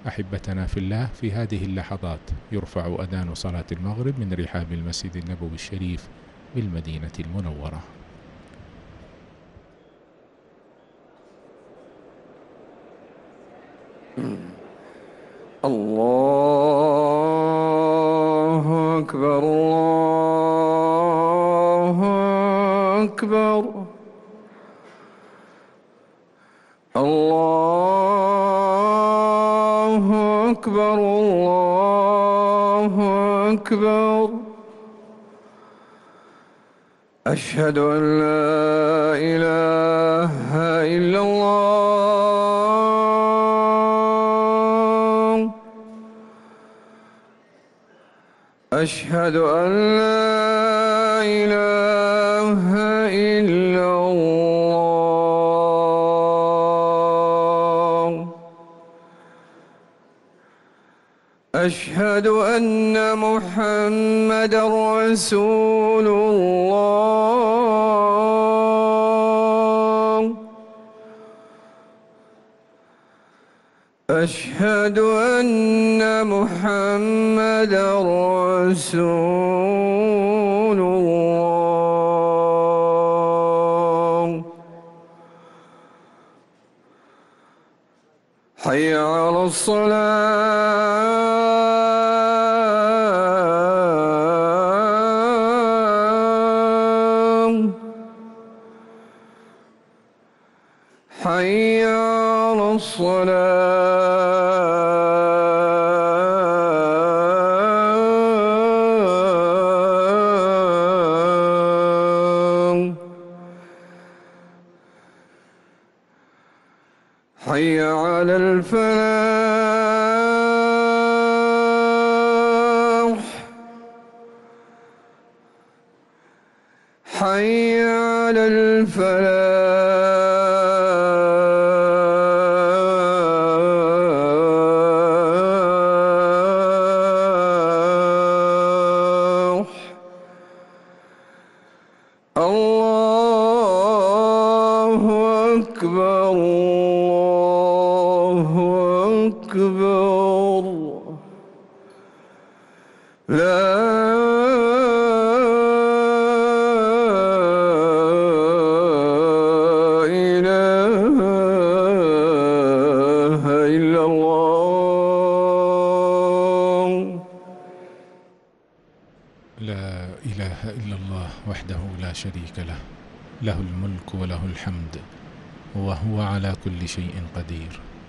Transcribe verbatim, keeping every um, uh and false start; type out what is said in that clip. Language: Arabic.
أحبتنا في الله، في هذه اللحظات يرفع أذان صلاة المغرب من رحاب المسجد النبوي الشريف بالمدينة المنورة. الله أكبر الله أكبر الله أكبر الله أكبر. أشهد أن لا إله إلا الله. أشهد أن لا إله إلا الله. أشهد أن محمدًا رسول الله. أشهد أن محمدًا رسول الله. حي على الصلاة. حي على الصلاة. حي على الفلاح. حي على الفلاح. الله أكبر الله أكبر. لا إله إلا الله. لا إله إلا الله وحده لا شريك له، له الملك وله الحمد وهو على كل شيء قدير.